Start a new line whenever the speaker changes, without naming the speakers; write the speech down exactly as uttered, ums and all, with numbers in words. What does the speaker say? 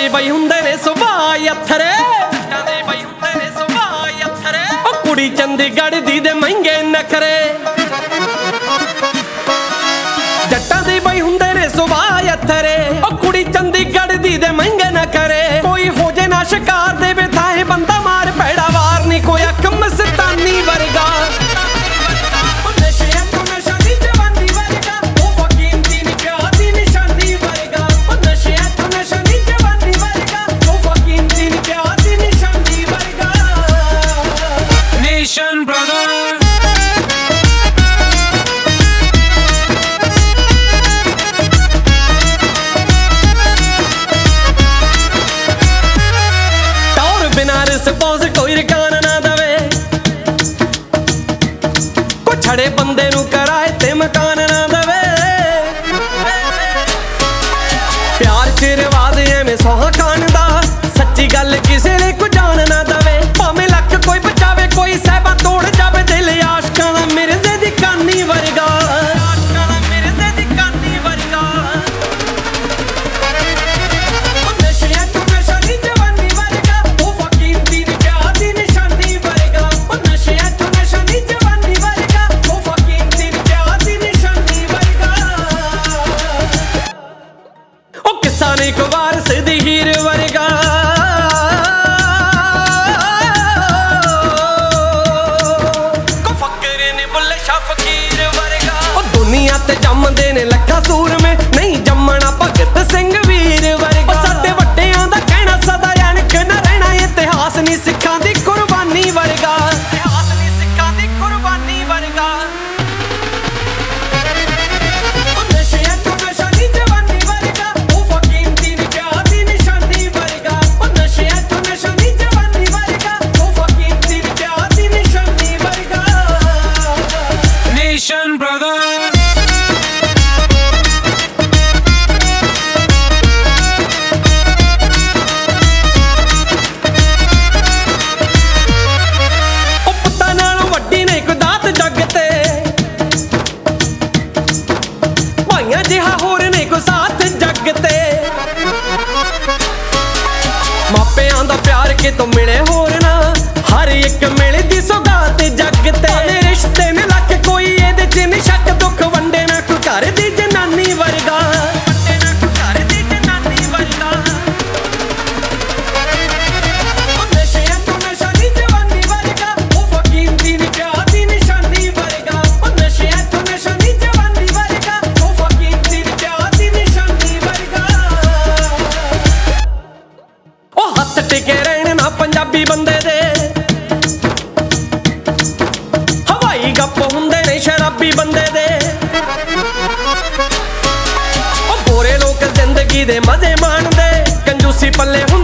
ਦੇ ਬਈ ਹੁੰਦੇ ਨੇ ਸੁਭਾਅ ਅਥਰੇ, ਜੱਟਾਂ ਦੇ ਬਈ ਹੁੰਦੇ ਨੇ ਸੁਭਾਅ ਅਥਰੇ। ਉਹ ਕੁੜੀ ਚੰਡੀਗੜ੍ਹ ਦੀ ਦੇ ਮਹਿੰਗੇ ਨਖਰੇ, ਜੱਟਾਂ ਦੇ ਬਈ ਹੁੰਦੇ ਨੇ ਸੁਭਾਅ ਅਥਰੇ। ਉਹ ਕੁੜੀ ਚੰਡੀਗੜ੍ਹ ਦੀ ਦੇ ਮਹਿੰਗੇ ਨਖਰੇ। ਕੋਈ ਹੋ ਜੇ ਨਾ ਸ਼ਿਕਾਰ ਦੇ ਵੇ ਥਾਏ ਬੰਦਾ ਮਾਰ ਭੈੜਾ ਵਾਰ ਨੀ ਕੋਈ ਅੱਖ ਮਸਤਾਨੀ ਵਰਗਾ। ਸਪੋਜ਼ ਕੋਈ ਰਕਾਨ ਨਾ ਦਵੇ, ਕੋਈ ਛੜੇ ਬੰਦੇ ਨੂੰ ਕਰਾਏ ਤੇ ਮਕਾਨ ਨਾ ਦਵੇ। ਪਿਆਰ ਚ ਰਿਵਾਜ ਐਵੇਂ ਸੋਹਾ ਖਾਨ ਦਾ, ਸੱਚੀ ਗੱਲ ਕਿਸੇ ਨੇ ਕੋਈ ਜਾਣ ਨਾ ਦਵੇ। ਭਾਵੇਂ ਲੱਖ ਕੋਈ ਬਚਾਵੇ ਕੋਈ ਸਹਿਬਾ ਤੋੜ ਜਾਵੇ, ਦਿਲ ਆਸ਼ਕਾਂ ਦਾ ਮਿਰਜ਼ੇ ਦੀ ਕਾਨੀ ਵਰਗਾ। ਆਸ਼ਕਾਂ ਦਾ ਮਿਰਜ਼ੇ ਦੀ ਕਾਨੀ ਵਰਗਾ। ਇੱਕ ਵਾਰ ਸਿੱਧੀ ਹੀਰ ਵਰਗਾ, ਕੋ ਫਕਰ ਨੇ ਬੁੱਲੇ ਸ਼ਾਹ ਫਕੀਰ ਵਰਗਾ। ਉਹ ਦੁਨੀਆ ਤੇ ਜੰਮਦੇ ਨੇ ਲੱਖਾਂ ਸੂਰਮੇ, ਨਹੀਂ ਜੰਮਣਾ ਭਗਤ ਸਿੰਘ ਵੀਰ ਵਰਗਾ। ਉਹ ਸਾਡੇ ਵੱਡਿਆਂ ਦਾ ਕਹਿਣਾ ਸਦਾ ਅਣਖ ਨਾ ਰਹਿਣਾ, ਇਤਿਹਾਸ ਨਹੀਂ ਸਿੱਖਾਂ ਦੀ ਕੁਰਬਾਨੀ ਵਰਗਾ। ਇਤਿਹਾਸ ਨਹੀਂ ਸਿੱਖਾਂ ਦੀ ਕੁਰਬਾਨੀ ਵਰਗਾ। ਜਿਹਾ ਹੋਰ ਨੇ ਕੋ ਸਾਥ ਜੱਗ ਤੇ, ਮਾਪਿਆਂ ਦਾ ਪਿਆਰ ਕਿਤੋਂ ਮਿਲੇ ਹੋਰ ਨਾ, ਹਰ ਇੱਕ ਮਿਲਦੀ ਸੌਗਾਤ ਜੱਗ ਤੇ। ਰਿਸ਼ਤੇ ਨੇ ਲੱਖ ਕੋਈ ਇਹਦੇ ਚ ਨੀ ਸ਼ੱਕ, ਦੁੱਖ ਵੰਡੇ ਨਾ ਕੋਈ ਘਰ ਦੀ ਜਨਾਨੀ ਵਰਗਾ। ਵੰਡੇ ਨਾ ਕੋਈ ਘਰ ਦੀ ਜਨਾਨੀ ਵਰਗਾ। ਉਹ ਨਸ਼ਿਆਂ ਤੋਂ ਨਸ਼ਾ ਨੀ ਜਵਾਨੀ ਵਰਗਾ, ਉਹ ਫਕੀਰ ਦੀ ਨੀ ਪਿਆਰ ਦੀ ਨਿਸ਼ਾਨੀ ਵਰਗਾ। ਉਹ ਨਸ਼ਿਆਂ ਤੋਂ ਨਸ਼ਾ ਨੀ ਜਵਾਨੀ ਵਰਗਾ, ਹੱਥ ਟਿਕੇ ਰਹਿਣ ਨਾ ਪੰਜਾਬੀ ਬੰਦੇ ਦੇ। ਹਵਾਈ ਗੱਪ ਹੁੰਦੇ ਨੇ ਸ਼ਰਾਬੀ ਬੰਦੇ ਦੇ। ਉਹ ਗੋਰੇ ਲੋਕ ਜ਼ਿੰਦਗੀ ਦੇ ਮਜ਼ੇ ਮਾਣਦੇ, ਕੰਜੂਸੀ ਪੱਲੇ